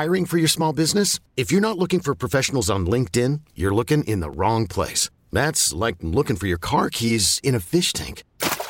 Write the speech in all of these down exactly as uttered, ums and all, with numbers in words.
Hiring for your small business? If you're not looking for professionals on LinkedIn, you're looking in the wrong place. That's like looking for your car keys in a fish tank.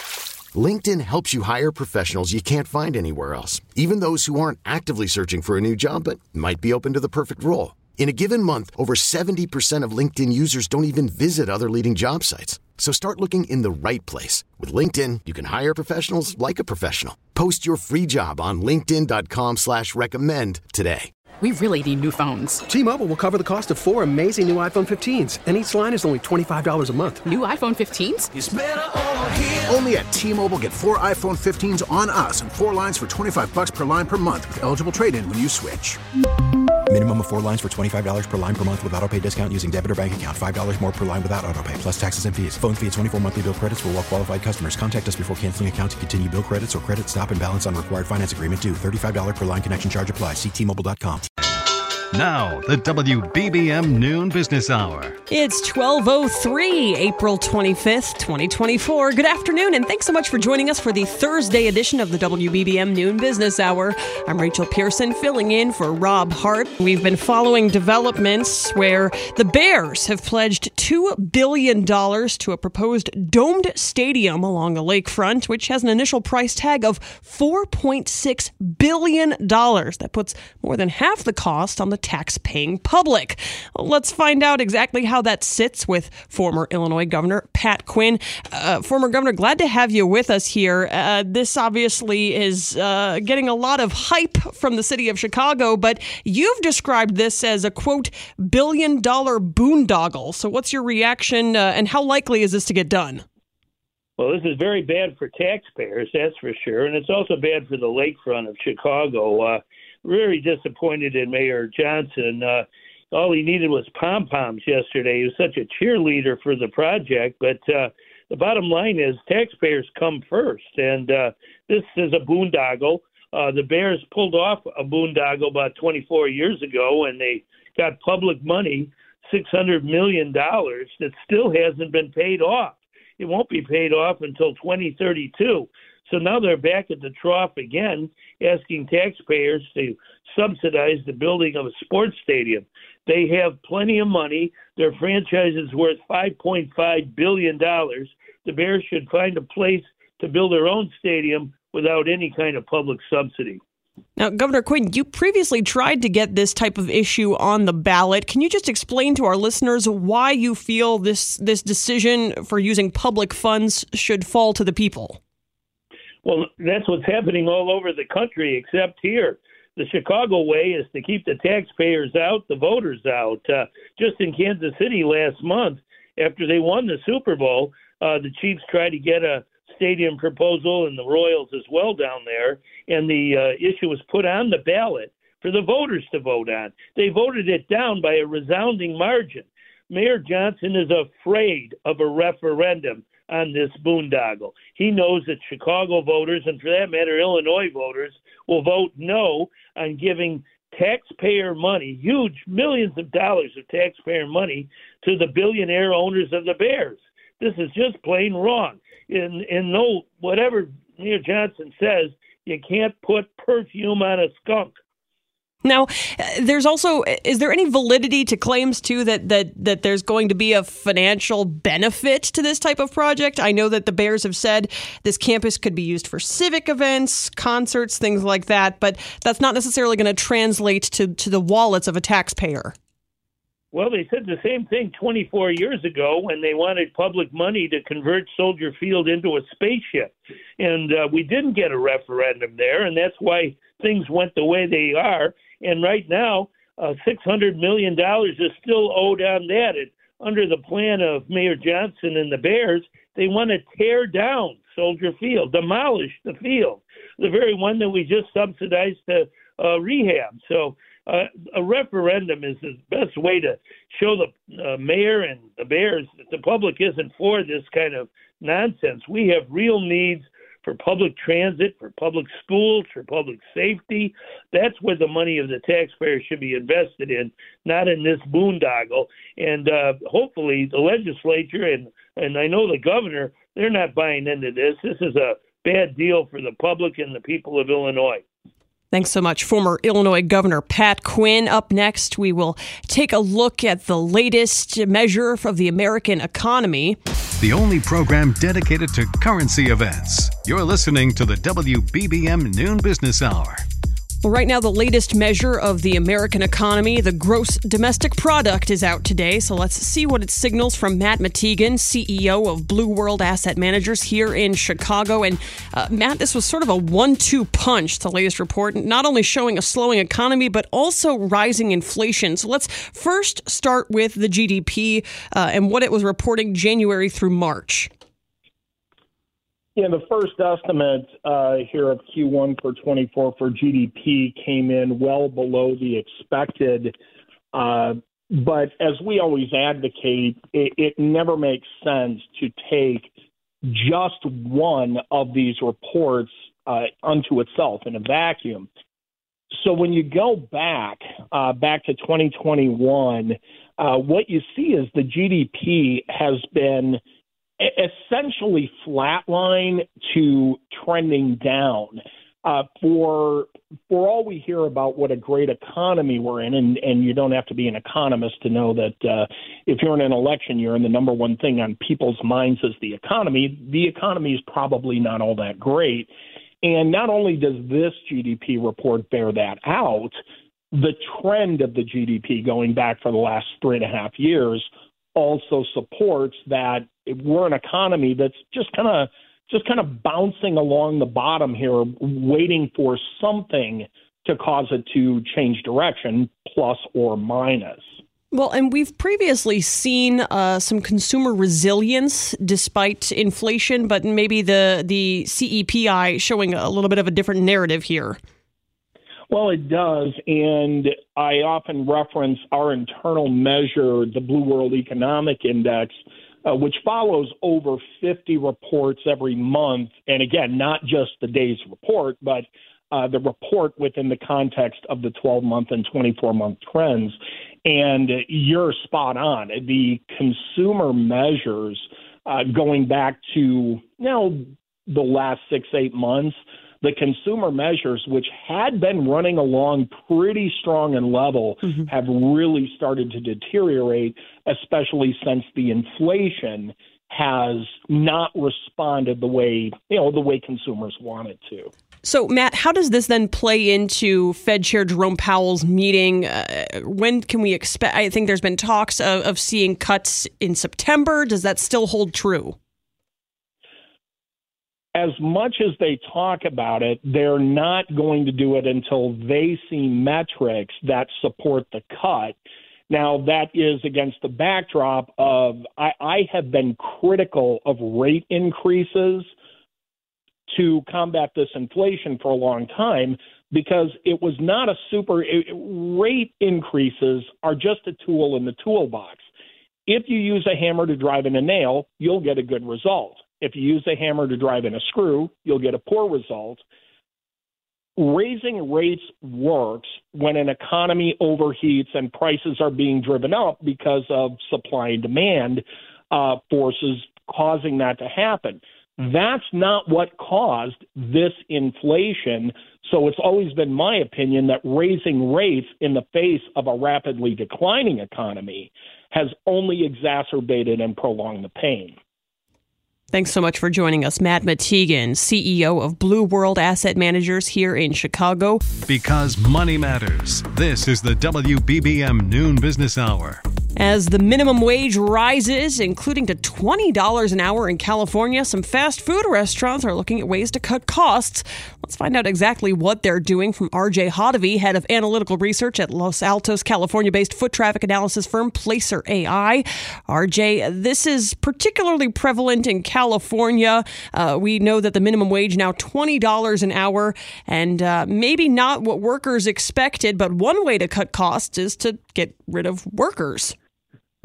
LinkedIn helps you hire professionals you can't find anywhere else, even those who aren't actively searching for a new job but might be open to the perfect role. In a given month, over seventy percent of LinkedIn users don't even visit other leading job sites. So start looking in the right place. With LinkedIn, you can hire professionals like a professional. Post your free job on linkedin dot com slash recommend today. We really need new phones. T-Mobile will cover the cost of four amazing new iPhone fifteens, and each line is only twenty-five dollars a month. New iPhone fifteens? It's better over here. Only at T-Mobile, get four iPhone fifteens on us and four lines for twenty-five dollars per line per month with eligible trade-in when you switch. Minimum of four lines for twenty-five dollars per line per month with autopay discount using debit or bank account. five dollars more per line without autopay, plus taxes and fees. Phone fee at twenty-four monthly bill credits for well-qualified customers. Contact us before canceling account to continue bill credits or credit stop and balance on required finance agreement due. thirty-five dollars per line connection charge applies. See T Mobile dot com. Now, the W B B M Noon Business Hour. It's twelve oh three, April twenty-fifth, twenty twenty-four. Good afternoon, and thanks so much for joining us for the Thursday edition of the W B B M Noon Business Hour. I'm Rachel Pearson, filling in for Rob Hart. We've been following developments where the Bears have pledged two billion dollars to a proposed domed stadium along the lakefront, which has an initial price tag of four point six billion dollars. That puts more than half the cost on the tax-paying public. Let's find out exactly how that sits with former Illinois Governor Pat Quinn. Uh, former Governor, glad to have you with us here. Uh, this obviously is uh, getting a lot of hype from the city of Chicago, but you've described this as a, quote, billion-dollar boondoggle. So what's your reaction, uh, and how likely is this to get done? Well, this is very bad for taxpayers, that's for sure, and it's also bad for the lakefront of Chicago. Uh, Very disappointed in Mayor Johnson. Uh, all he needed was pom-poms yesterday. He was such a cheerleader for the project. But uh, the bottom line is taxpayers come first. And uh, this is a boondoggle. Uh, the Bears pulled off a boondoggle about twenty-four years ago, and they got public money, six hundred million dollars, that still hasn't been paid off. It won't be paid off until twenty thirty-two. So now they're back at the trough again, asking taxpayers to subsidize the building of a sports stadium. They have plenty of money. Their franchise is worth five point five billion dollars. The Bears should find a place to build their own stadium without any kind of public subsidy. Now, Governor Quinn, you previously tried to get this type of issue on the ballot. Can you just explain to our listeners why you feel this, this decision for using public funds should fall to the people? Well, that's what's happening all over the country except here. The Chicago way is to keep the taxpayers out, the voters out. Uh, just in Kansas City last month, after they won the Super Bowl, uh, the Chiefs tried to get a stadium proposal and the Royals as well down there, and the uh, issue was put on the ballot for the voters to vote on. They voted it down by a resounding margin. Mayor Johnson is afraid of a referendum on this boondoggle. He knows that Chicago voters, and for that matter, Illinois voters, will vote no on giving taxpayer money, huge millions of dollars of taxpayer money, to the billionaire owners of the Bears. This is just plain wrong. In, in no, whatever Mayor Johnson says, you can't put perfume on a skunk. Now, there's also, is there any validity to claims, too, that, that, that there's going to be a financial benefit to this type of project? I know that the Bears have said this campus could be used for civic events, concerts, things like that, but that's not necessarily going to translate to, to the wallets of a taxpayer. Well, they said the same thing twenty-four years ago when they wanted public money to convert Soldier Field into a spaceship. And uh, we didn't get a referendum there, and that's why things went the way they are. And right now, uh, six hundred million dollars is still owed on that. And under the plan of Mayor Johnson and the Bears, they want to tear down Soldier Field, demolish the field, the very one that we just subsidized to uh, rehab. So uh, a referendum is the best way to show the uh, mayor and the Bears that the public isn't for this kind of nonsense. We have real needs for public transit, for public schools, for public safety. That's where the money of the taxpayer should be invested in, not in this boondoggle. And uh, hopefully the legislature and, and I know the governor, they're not buying into this. This is a bad deal for the public and the people of Illinois. Thanks so much. Former Illinois Governor Pat Quinn. Up next, we will take a look at the latest measure of the American economy. The only program dedicated to currency events. You're listening to the W B B M Noon Business Hour. Well, right now, the latest measure of the American economy, the gross domestic product, is out today. So let's see what it signals from Matt Matigan, C E O of Blue World Asset Managers here in Chicago. And uh, Matt, this was sort of a one two punch, the latest report, not only showing a slowing economy, but also rising inflation. So let's first start with the G D P uh, and what it was reporting January through March. Yeah, the first estimate uh, here of Q one for twenty-four for G D P came in well below the expected. Uh, but as we always advocate, it, it never makes sense to take just one of these reports uh, unto itself in a vacuum. So when you go back, uh, back to twenty twenty-one, uh, what you see is the G D P has been essentially flatline to trending down. Uh, for for all we hear about what a great economy we're in, and, and you don't have to be an economist to know that uh, if you're in an election year and the number one thing on people's minds is the economy, the economy is probably not all that great. And not only does this G D P report bear that out, the trend of the G D P going back for the last three and a half years also supports that we're an economy that's just kind of just kind of bouncing along the bottom here, waiting for something to cause it to change direction, plus or minus. Well, and we've previously seen uh, some consumer resilience despite inflation, but maybe the, the C E P I showing a little bit of a different narrative here. Well, it does, and I often reference our internal measure, the Blue World Economic Index, uh, which follows over fifty reports every month. And again, not just the day's report, but uh, the report within the context of the twelve-month and twenty-four-month trends. And you're spot on. The consumer measures uh, going back to you know, the last six, eight months, the consumer measures, which had been running along pretty strong and level, mm-hmm. have really started to deteriorate, especially since the inflation has not responded the way, you know, the way consumers want it to. So, Matt, how does this then play into Fed Chair Jerome Powell's meeting? Uh, when can we expect? I think there's been talks of, of seeing cuts in September. Does that still hold true? As much as they talk about it, they're not going to do it until they see metrics that support the cut. Now, that is against the backdrop of I, I have been critical of rate increases to combat this inflation for a long time because it was not a super it, rate increases are just a tool in the toolbox. If you use a hammer to drive in a nail, you'll get a good result. If you use a hammer to drive in a screw, you'll get a poor result. Raising rates works when an economy overheats and prices are being driven up because of supply and demand uh, forces causing that to happen. That's not what caused this inflation. So it's always been my opinion that raising rates in the face of a rapidly declining economy has only exacerbated and prolonged the pain. Thanks so much for joining us, Matt Matigan, C E O of Blue World Asset Managers here in Chicago. Because money matters. This is the W B B M Noon Business Hour. As the minimum wage rises, including to twenty dollars an hour in California, some fast food restaurants are looking at ways to cut costs. Let's find out exactly what they're doing from R J Hodavy, head of analytical research at Los Altos, California-based foot traffic analysis firm Placer A I. R J, this is particularly prevalent in California. Uh, we know that the minimum wage now twenty dollars an hour, and uh, maybe not what workers expected, but one way to cut costs is to get rid of workers.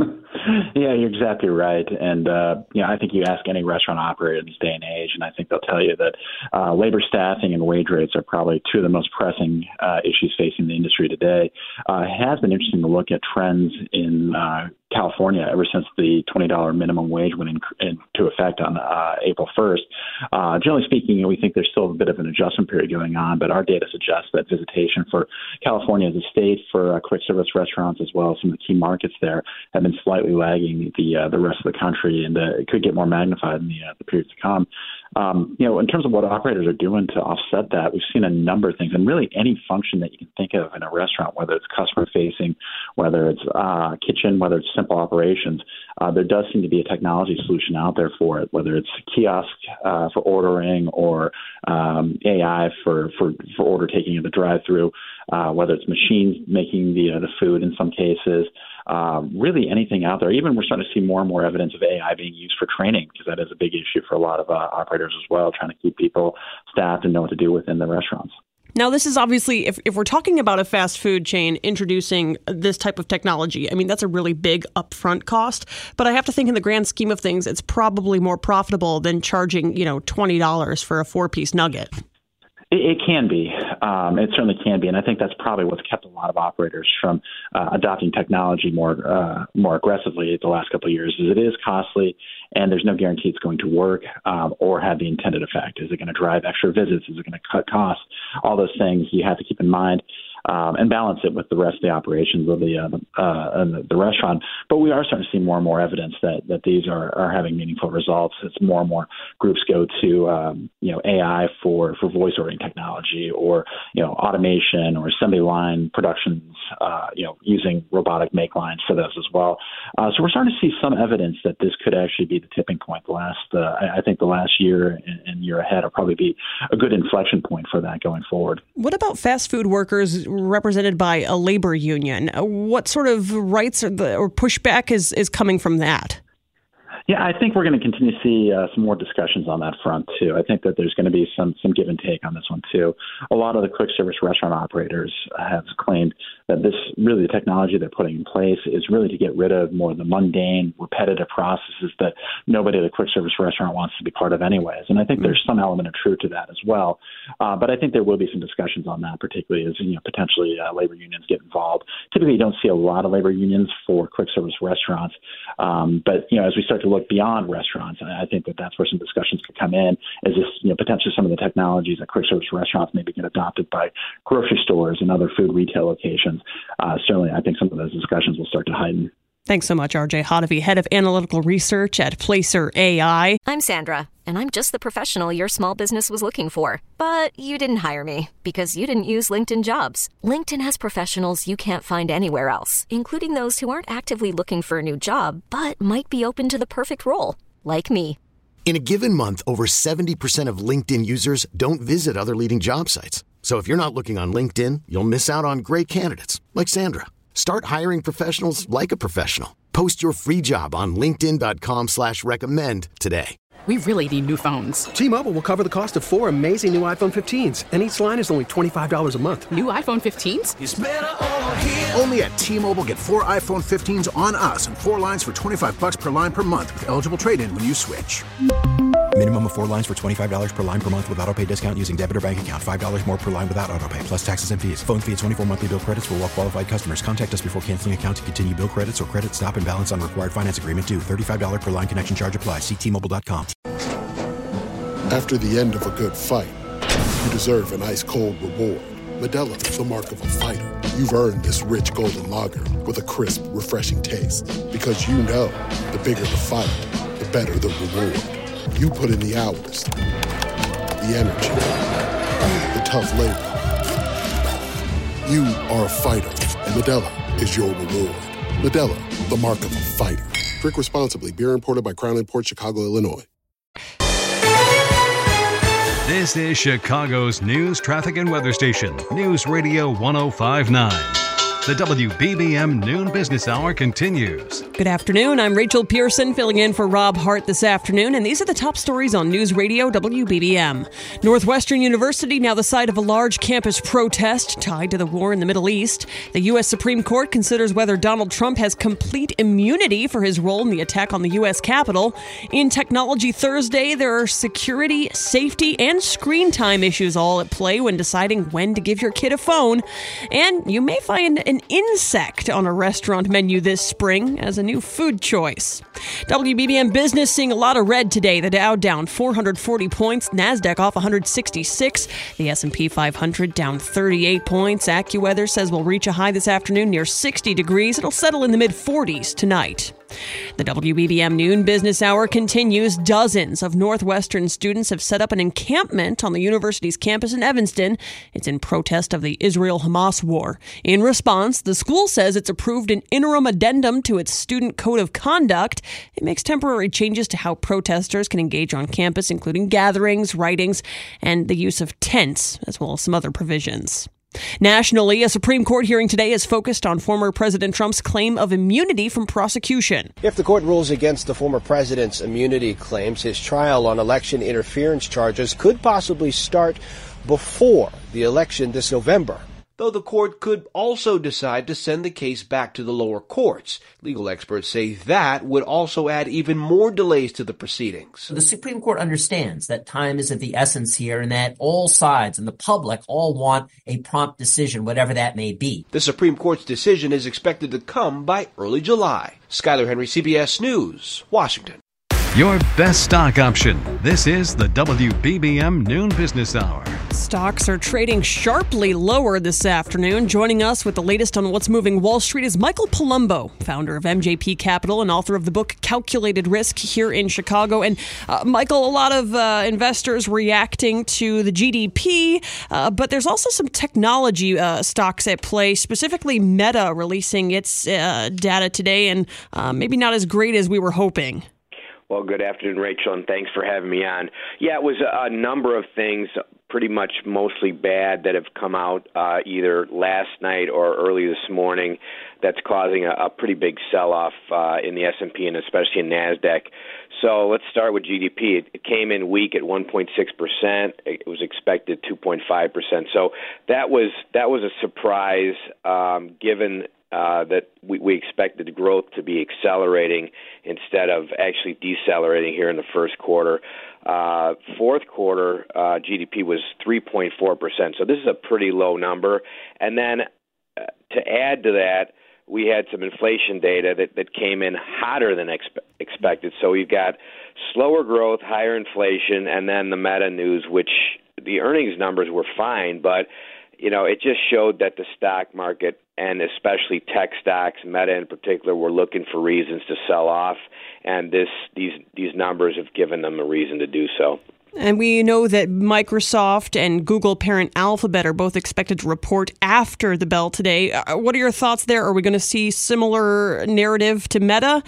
Yeah, you're exactly right. And, uh, you know, I think you ask any restaurant operator in this day and age, and I think they'll tell you that uh, labor staffing and wage rates are probably two of the most pressing uh, issues facing the industry today. Uh, it has been interesting to look at trends in uh, California ever since the twenty dollars minimum wage went in, into effect on uh, April first. Uh, generally speaking, we think there's still a bit of an adjustment period going on, but our data suggests that visitation for California as a state for uh, quick service restaurants, as well as some of the key markets there, have been slightly lagging the uh, the rest of the country, and uh, it could get more magnified in the, uh, the periods to come. Um, you know, in terms of what operators are doing to offset that, we've seen a number of things, and really any function that you can think of in a restaurant, whether it's customer facing, whether it's uh, kitchen, whether it's simple operations, uh, there does seem to be a technology solution out there for it, whether it's kiosk uh, for ordering or um, A I for, for, for order taking in the drive-through, uh, whether it's machines making the, uh, the food in some cases. Uh, really anything out there. Even we're starting to see more and more evidence of A I being used for training, because that is a big issue for a lot of uh, operators as well, trying to keep people staffed and know what to do within the restaurants. Now, this is obviously, if, if we're talking about a fast food chain introducing this type of technology, I mean, that's a really big upfront cost. But I have to think in the grand scheme of things, it's probably more profitable than charging, you know, twenty dollars for a four-piece nugget. It, it can be. Um, it certainly can be. And I think that's probably what's kept a lot of operators from uh, adopting technology more uh, more aggressively the last couple of years, is it is costly, and there's no guarantee it's going to work um, or have the intended effect. Is it going to drive extra visits? Is it going to cut costs? All those things you have to keep in mind. Um, and balance it with the rest of the operations of the, uh, uh, the the restaurant. But we are starting to see more and more evidence that, that these are, are having meaningful results. As more and more groups go to um, you know A I for, for voice ordering technology, or you know automation or assembly line productions, uh, you know using robotic make lines for those as well. Uh, so we're starting to see some evidence that this could actually be the tipping point. The last uh, I, I think the last year and, and year ahead will probably be a good inflection point for that going forward. What about fast food workers represented by a labor union? What sort of rights or, the, or pushback is, is coming from that? Yeah, I think we're going to continue to see uh, some more discussions on that front, too. I think that there's going to be some some give and take on this one, too. A lot of the quick service restaurant operators have claimed that this really the technology they're putting in place is really to get rid of more of the mundane, repetitive processes that nobody at a quick service restaurant wants to be part of anyways. And I think mm-hmm. there's some element of truth to that as well. Uh, but I think there will be some discussions on that, particularly as you know potentially uh, labor unions get involved. Typically, you don't see a lot of labor unions for quick service restaurants. Um, but, you know, as we start to look beyond restaurants, and I think that that's where some discussions could come in, is this, you know, potentially some of the technologies that quick service restaurants maybe get adopted by grocery stores and other food retail locations. Uh, certainly, I think some of those discussions will start to heighten. Thanks so much, R J Hodavy, Head of Analytical Research at Placer A I. I'm Sandra, and I'm just the professional your small business was looking for. But you didn't hire me because you didn't use LinkedIn Jobs. LinkedIn has professionals you can't find anywhere else, including those who aren't actively looking for a new job, but might be open to the perfect role, like me. In a given month, over seventy percent of LinkedIn users don't visit other leading job sites. So if you're not looking on LinkedIn, you'll miss out on great candidates like Sandra. Start hiring professionals like a professional. Post your free job on linkedin.com slash recommend today. We really need new phones. T-Mobile will cover the cost of four amazing new iPhone fifteens, and each line is only twenty-five dollars a month. New iPhone fifteens? It's better over here. Only at T-Mobile, get four iPhone fifteens on us and four lines for twenty-five dollars per line per month with eligible trade-in when you switch. Minimum of four lines for twenty-five dollars per line per month with autopay discount using debit or bank account. five dollars more per line without autopay, plus taxes and fees. Phone fee at twenty-four monthly bill credits for well-qualified customers. Contact us before canceling account to continue bill credits or credit stop and balance on required finance agreement due. thirty-five dollars per line connection charge applies. See T Mobile dot com. After the end of a good fight, you deserve an ice-cold reward. Modelo is the mark of a fighter. You've earned this rich golden lager with a crisp, refreshing taste. Because you know, the bigger the fight, the better the reward. You put in the hours, the energy, the tough labor. You are a fighter, and Modelo is your reward. Modelo, the mark of a fighter. Drink responsibly. Beer imported by Crown Imports, Chicago, Illinois. This is Chicago's news, traffic, and weather station, News Radio one oh five point nine. The W B B M Noon Business Hour continues. Good afternoon. I'm Rachel Pearson, filling in for Rob Hart this afternoon, and these are the top stories on News Radio W B B M. Northwestern University now the site of a large campus protest tied to the war in the Middle East. The U S Supreme Court considers whether Donald Trump has complete immunity for his role in the attack on the U S Capitol. In Technology Thursday, there are security, safety, and screen time issues all at play when deciding when to give your kid a phone. And you may find an insect on a restaurant menu this spring as a new food choice. W B B M Business seeing a lot of red today. The Dow down four hundred forty points, NASDAQ off one hundred sixty-six, the S and P five hundred down thirty-eight points. AccuWeather says we'll reach a high this afternoon near sixty degrees. It'll settle in the mid forties tonight. The W B B M Noon Business Hour continues. Dozens of Northwestern students have set up an encampment on the university's campus in Evanston. It's in protest of the Israel-Hamas war. In response, the school says it's approved an interim addendum to its student code of conduct. It makes temporary changes to how protesters can engage on campus, including gatherings, writings, and the use of tents, as well as some other provisions. Nationally, a Supreme Court hearing today is focused on former President Trump's claim of immunity from prosecution. If the court rules against the former president's immunity claims, his trial on election interference charges could possibly start before the election this November. Though the court could also decide to send the case back to the lower courts. Legal experts say that would also add even more delays to the proceedings. The Supreme Court understands that time is of the essence here and that all sides and the public all want a prompt decision, whatever that may be. The Supreme Court's decision is expected to come by early July. Skyler Henry, C B S News, Washington. Your best stock option. This is the W B B M Noon Business Hour. Stocks are trading sharply lower this afternoon. Joining us with the latest on what's moving Wall Street is Michael Palumbo, founder of M J P Capital and author of the book Calculated Risk here in Chicago. And uh, Michael, a lot of uh, investors reacting to the G D P, uh, but there's also some technology uh, stocks at play, specifically Meta releasing its uh, data today, and uh, maybe not as great as we were hoping. Well, good afternoon, Rachel, and thanks for having me on. Yeah, it was a number of things, pretty much mostly bad, that have come out uh, either last night or early this morning that's causing a, a pretty big sell-off uh, in the S and P and especially in NASDAQ. So let's start with G D P. It, it came in weak at one point six percent. It was expected two point five percent. So that was that was a surprise um, given Uh, that we, we expected growth to be accelerating instead of actually decelerating here in the first quarter. Uh, fourth quarter, uh, G D P was three point four percent, so this is a pretty low number. And then uh, to add to that, we had some inflation data that, that came in hotter than expe- expected. So we've got slower growth, higher inflation, and then the Meta news, which the earnings numbers were fine, but you know, it just showed that the stock market, and especially tech stocks, Meta in particular, were looking for reasons to sell off, and this these these numbers have given them a reason to do so. And we know that Microsoft and Google parent Alphabet are both expected to report after the bell today. Uh, what are your thoughts there? Are we going to see similar narrative to Meta?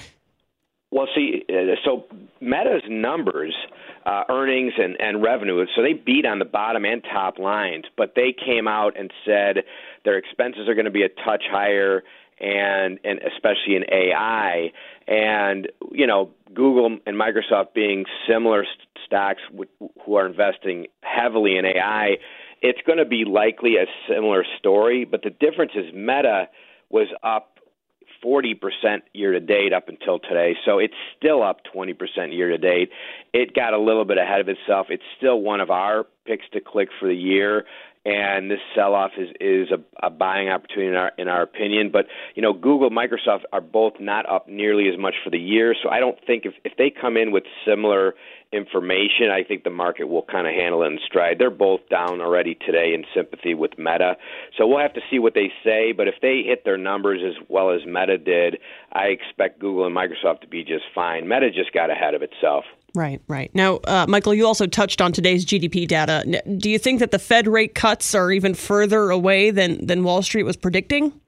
Well, see, uh, so Meta's numbers, Uh, earnings and, and revenue. So they beat on the bottom and top lines, but they came out and said their expenses are going to be a touch higher, and, and especially in A I. And, you know, Google and Microsoft being similar st- stocks w- who are investing heavily in A I, it's going to be likely a similar story. But the difference is Meta was up forty percent year to date up until today. So it's still up twenty percent year to date. It got a little bit ahead of itself. It's still one of our picks to click for the year. And this sell-off is, is a, a buying opportunity in our, in our opinion. But, you know, Google, Microsoft are both not up nearly as much for the year. So I don't think if, if they come in with similar information, I think the market will kind of handle it in stride. They're both down already today in sympathy with Meta. So we'll have to see what they say. But if they hit their numbers as well as Meta did, I expect Google and Microsoft to be just fine. Meta just got ahead of itself. Right, right. Now, uh, Michael, you also touched on today's G D P data. Do you think that the Fed rate cuts are even further away than, than Wall Street was predicting?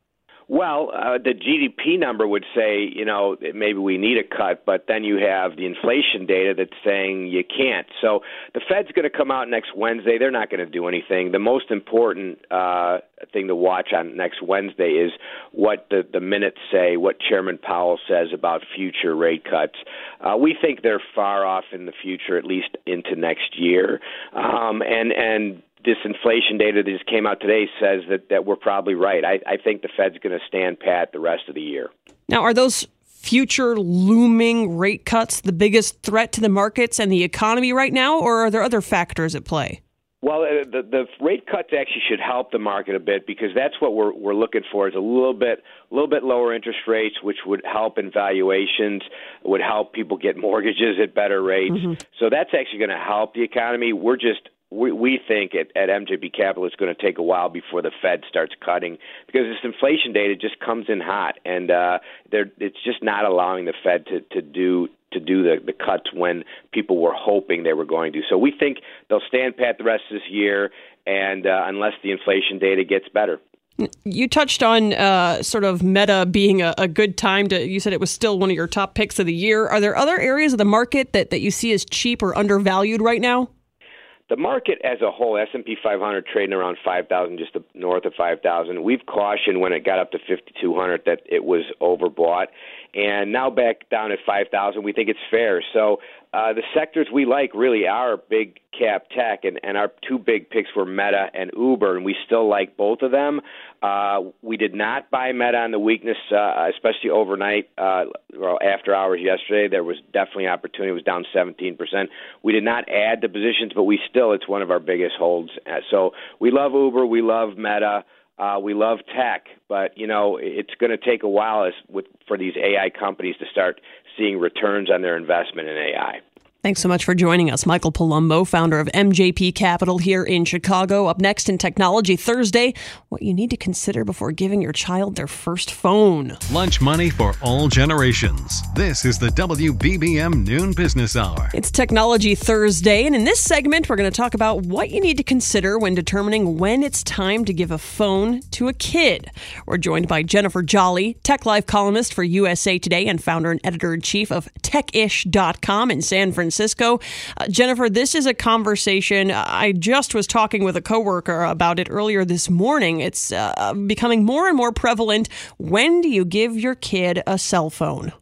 Well, uh, the G D P number would say, you know, maybe we need a cut, but then you have the inflation data that's saying you can't. So the Fed's going to come out next Wednesday. They're not going to do anything. The most important uh, thing to watch on next Wednesday is what the, the minutes say, what Chairman Powell says about future rate cuts. Uh, we think they're far off in the future, at least into next year. Um, and, and this inflation data that just came out today says that, that we're probably right. I, I think the Fed's going to stand pat the rest of the year. Now, are those future looming rate cuts the biggest threat to the markets and the economy right now, or are there other factors at play? Well, uh, the, the rate cuts actually should help the market a bit because that's what we're we're looking for is a little bit a little bit lower interest rates, which would help in valuations, would help people get mortgages at better rates. Mm-hmm. So that's actually going to help the economy. We're just We, we think at, at M J P Capital it's going to take a while before the Fed starts cutting because this inflation data just comes in hot, and uh, they're, it's just not allowing the Fed to, to do to do the, the cuts when people were hoping they were going to. So we think they'll stand pat the rest of this year, and uh, unless the inflation data gets better. You touched on uh, sort of Meta being a, a good time to, you said it was still one of your top picks of the year. Are there other areas of the market that, that you see as cheap or undervalued right now? The market as a whole, S and P five hundred trading around five thousand, just north of five thousand. We've cautioned when it got up to fifty-two hundred that it was overbought. And now back down at five thousand, we think it's fair. So uh, the sectors we like really are big cap tech, and, and our two big picks were Meta and Uber, and we still like both of them. Uh, we did not buy Meta on the weakness, uh, especially overnight. Uh, well, after hours yesterday, there was definitely opportunity. It was down seventeen percent. We did not add the positions, but we still, it's one of our biggest holds. Uh, so we love Uber. We love Meta. Uh, we love tech, but, you know, it's going to take a while as with, for these A I companies to start seeing returns on their investment in A I. Thanks so much for joining us. Michael Palumbo, founder of M J P Capital here in Chicago. Up next in Technology Thursday, what you need to consider before giving your child their first phone. Lunch money for all generations. This is the W B B M Noon Business Hour. It's Technology Thursday, and in this segment, we're going to talk about what you need to consider when determining when it's time to give a phone to a kid. We're joined by Jennifer Jolly, Tech Life columnist for U S A Today and founder and editor-in-chief of tech ish dot com in San Francisco. Francisco. Uh, Jennifer, this is a conversation. I just was talking with a coworker about it earlier this morning. It's uh, becoming more and more prevalent. When do you give your kid a cell phone?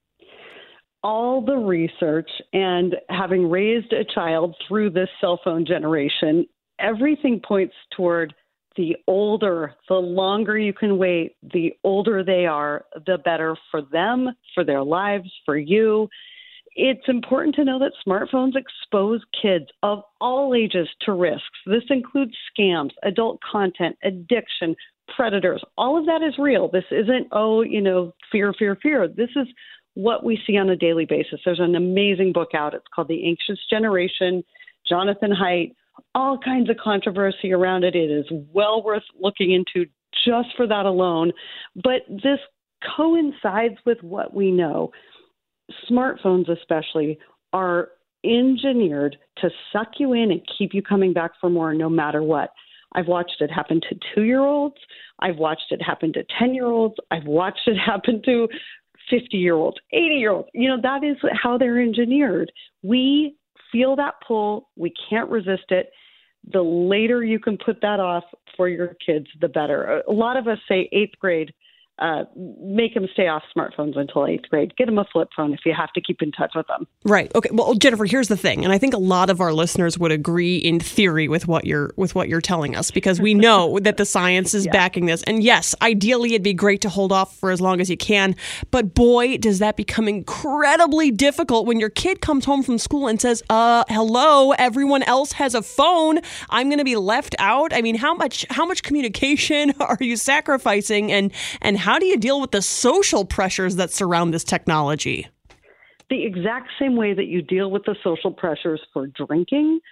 All the research and having raised a child through this cell phone generation, everything points toward the older, the longer you can wait, the older they are, the better for them, for their lives, for you. It's important to know that smartphones expose kids of all ages to risks. This includes scams, adult content, addiction, predators. All of that is real. This isn't, oh, you know, fear, fear, fear. This is what we see on a daily basis. There's an amazing book out. It's called The Anxious Generation, Jonathan Haidt, all kinds of controversy around it. It is well worth looking into just for that alone. But this coincides with what we know. Smartphones especially are engineered to suck you in and keep you coming back for more no matter what. I've watched it happen to two-year-olds. I've watched it happen to ten-year-olds. I've watched it happen to fifty-year-olds, eighty-year-olds. You know, that is how they're engineered. We feel that pull. We can't resist it. The later you can put that off for your kids, the better. A lot of us say eighth grade. Uh, make them stay off smartphones until eighth grade. Get them a flip phone if you have to keep in touch with them. Right. Okay. Well, Jennifer, here's the thing, and I think a lot of our listeners would agree in theory with what you're with what you're telling us, because we know that the science is yeah. backing this. And yes, ideally, it'd be great to hold off for as long as you can. But boy, does that become incredibly difficult when your kid comes home from school and says, "Uh, hello, everyone else has a phone. I'm going to be left out." I mean, how much how much communication are you sacrificing, and and how How do you deal with the social pressures that surround this technology? The exact same way that you deal with the social pressures for drinking,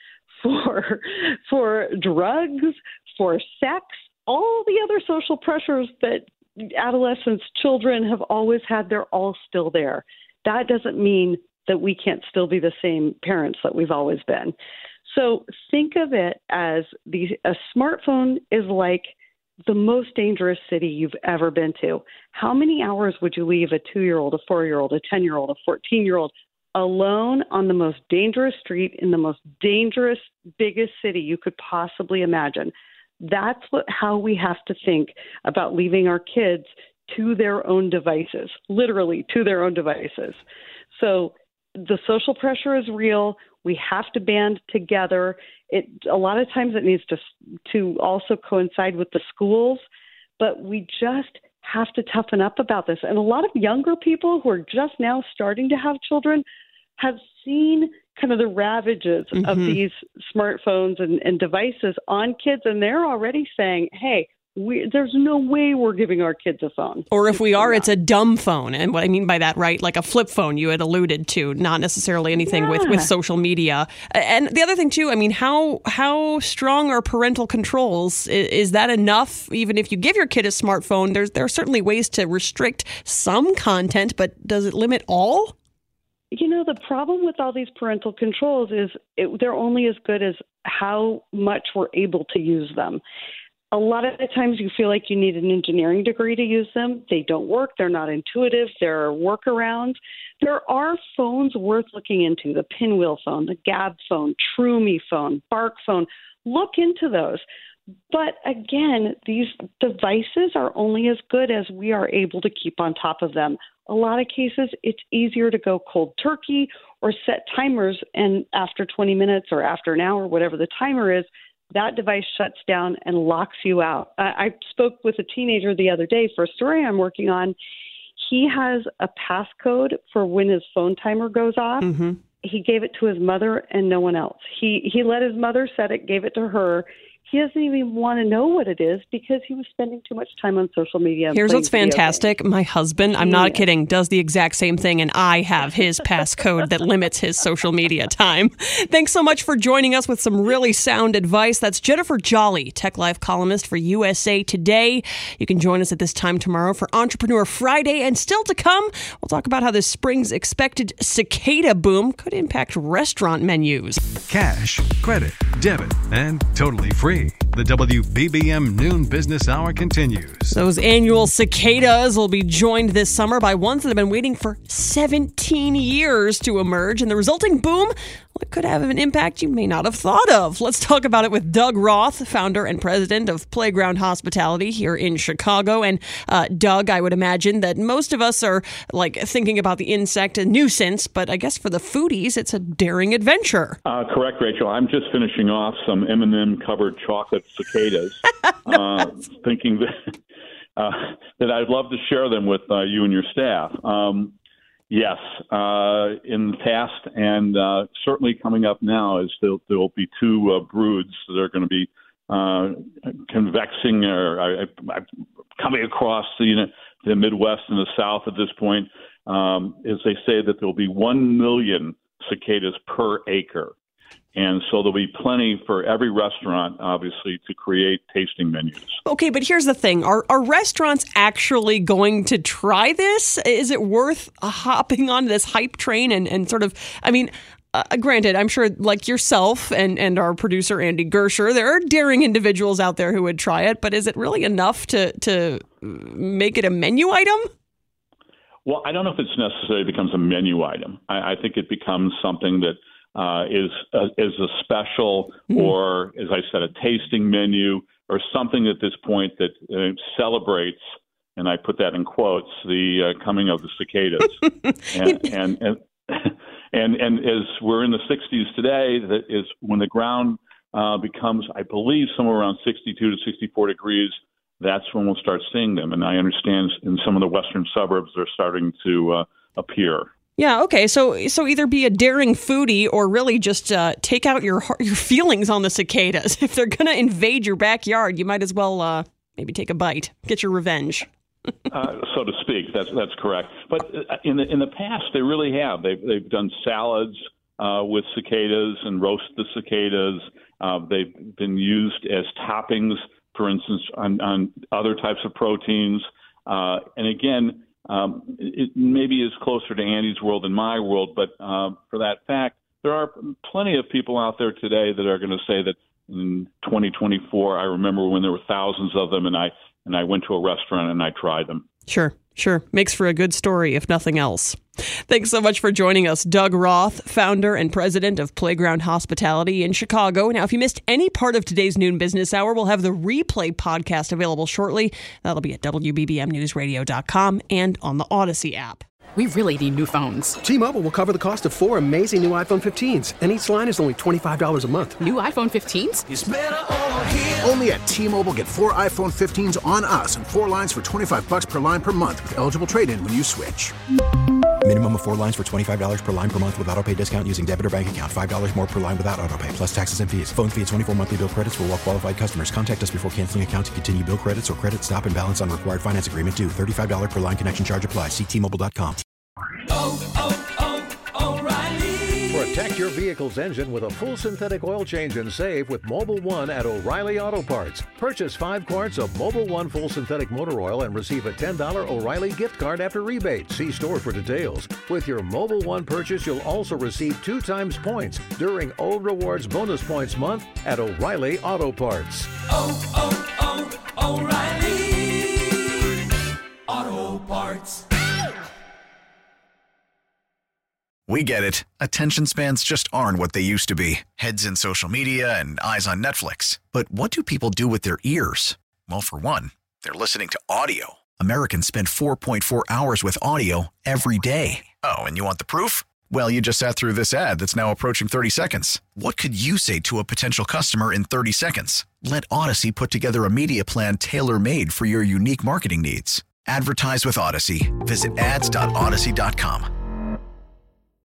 for for drugs, for sex, all the other social pressures that adolescents, children have always had, they're all still there. That doesn't mean that we can't still be the same parents that we've always been. So think of it as the a smartphone is like the most dangerous city you've ever been to. How many hours would you leave a two-year-old, a four-year-old, a ten-year-old, a fourteen-year-old alone on the most dangerous street in the most dangerous, biggest city you could possibly imagine? That's what how we have to think about leaving our kids to their own devices, literally to their own devices. So the social pressure is real. We have to band together. It a lot of times it needs to to also coincide with the schools, but we just have to toughen up about this. And a lot of younger people who are just now starting to have children have seen kind of the ravages mm-hmm. of these smartphones and, and devices on kids, and they're already saying, hey, we, there's no way we're giving our kids a phone. Or if we are, it's a dumb phone. And what I mean by that, right, like a flip phone you had alluded to, not necessarily anything yeah. with, with social media. And the other thing, too, I mean, how how strong are parental controls? Is, is that enough? Even if you give your kid a smartphone, there's there are certainly ways to restrict some content, but does it limit all? You know, the problem with all these parental controls is it, they're only as good as how much we're able to use them. A lot of the times you feel like you need an engineering degree to use them. They don't work. They're not intuitive. There are workarounds. There are phones worth looking into, the Pinwheel phone, the Gabb phone, Troomy phone, Bark phone. Look into those. But again, these devices are only as good as we are able to keep on top of them. A lot of cases, it's easier to go cold turkey or set timers, and after twenty minutes or after an hour, whatever the timer is, that device shuts down and locks you out. I, I spoke with a teenager the other day for a story I'm working on. He has a passcode for when his phone timer goes off. Mm-hmm. He gave it to his mother and no one else. He he let his mother set it, gave it to her. He doesn't even want to know what it is because he was spending too much time on social media. Here's what's fantastic. My husband, I'm not kidding, does the exact same thing, and I have his passcode that limits his social media time. Thanks so much for joining us with some really sound advice. That's Jennifer Jolly, Tech Life columnist for U S A Today. You can join us at this time tomorrow for Entrepreneur Friday. And still to come, we'll talk about how this spring's expected cicada boom could impact restaurant menus. Cash, credit, debit, and totally free. The W B B M Noon Business Hour continues. Those annual cicadas will be joined this summer by ones that have been waiting for seventeen years to emerge, and the resulting boom, well, it could have an impact you may not have thought of. Let's talk about it with Doug Roth, founder and president of Playground Hospitality here in Chicago. And uh, Doug, I would imagine that most of us are like thinking about the insect a nuisance, but I guess for the foodies, it's a daring adventure. Uh, correct, Rachel. I'm just finishing off some M and M covered chocolate cicadas, uh, thinking that uh, that I'd love to share them with uh, you and your staff. Um, yes, uh, in the past and uh, certainly coming up now is there will be two uh, broods that are going to be uh, convexing or uh, coming across the, you know, the Midwest and the South at this point. Um, as they say that there will be one million cicadas per acre. And so there'll be plenty for every restaurant, obviously, to create tasting menus. Okay, but here's the thing. Are, are restaurants actually going to try this? Is it worth hopping on this hype train and, and sort of, I mean, uh, granted, I'm sure like yourself and, and our producer, Andy Gersher, there are daring individuals out there who would try it, but is it really enough to, to make it a menu item? Well, I don't know if it's necessarily becomes a menu item. I, I think it becomes something that Uh, is a, is a special or, as I said, a tasting menu or something at this point that uh, celebrates, and I put that in quotes, the uh, coming of the cicadas. and, and, and and and as we're in the sixties today, that is when the ground uh, becomes, I believe, somewhere around sixty-two to sixty-four degrees. That's when we'll start seeing them. And I understand in some of the western suburbs they're starting to uh, appear. Yeah, okay. So so either be a daring foodie or really just uh, take out your your feelings on the cicadas. If they're going to invade your backyard, you might as well uh, maybe take a bite, get your revenge. uh, so to speak, that's that's correct. But in the in the past, they really have. They've they've done salads uh, with cicadas and roast the cicadas. Uh, they've been used as toppings, for instance, on, on other types of proteins. Uh, and again. Um, it maybe is closer to Andy's world than my world, but uh, for that fact, there are plenty of people out there today that are going to say that in twenty twenty-four. I remember when there were thousands of them, and I and I went to a restaurant and I tried them. Sure, sure. Makes for a good story, if nothing else. Thanks so much for joining us, Doug Roth, founder and president of Playground Hospitality in Chicago. Now, if you missed any part of today's Noon Business Hour, we'll have the replay podcast available shortly. That'll be at W B B M news radio dot com and on the Odyssey app. We really need new phones. T-Mobile will cover the cost of four amazing new iPhone fifteens, and each line is only twenty-five dollars a month. New iPhone fifteens? It's better over here. Only at T-Mobile, get four iPhone fifteens on us and four lines for twenty-five bucks per line per month with eligible trade-in when you switch. Minimum of four lines for twenty-five dollars per line per month with autopay discount using debit or bank account. five dollars more per line without autopay, plus taxes and fees. Phone fee at twenty-four monthly bill credits for well-qualified customers. Contact us before canceling account to continue bill credits or credit stop and balance on required finance agreement due. thirty-five dollars per line connection charge applies. See T Mobile dot com. Oh, oh, oh, O'Reilly. Protect your vehicle's engine with a full synthetic oil change and save with Mobile One at O'Reilly Auto Parts. Purchase five quarts of Mobile One full synthetic motor oil and receive a ten dollars O'Reilly gift card after rebate. See store for details. With your Mobile One purchase, you'll also receive two times points during O Rewards Bonus Points Month at O'Reilly Auto Parts. Oh, oh, oh, O'Reilly Auto Parts. We get it. Attention spans just aren't what they used to be. Heads in social media and eyes on Netflix. But what do people do with their ears? Well, for one, they're listening to audio. Americans spend four point four hours with audio every day. Oh, and you want the proof? Well, you just sat through this ad that's now approaching thirty seconds. What could you say to a potential customer in thirty seconds? Let Odyssey put together a media plan tailor-made for your unique marketing needs. Advertise with Odyssey. Visit ads dot odyssey dot com.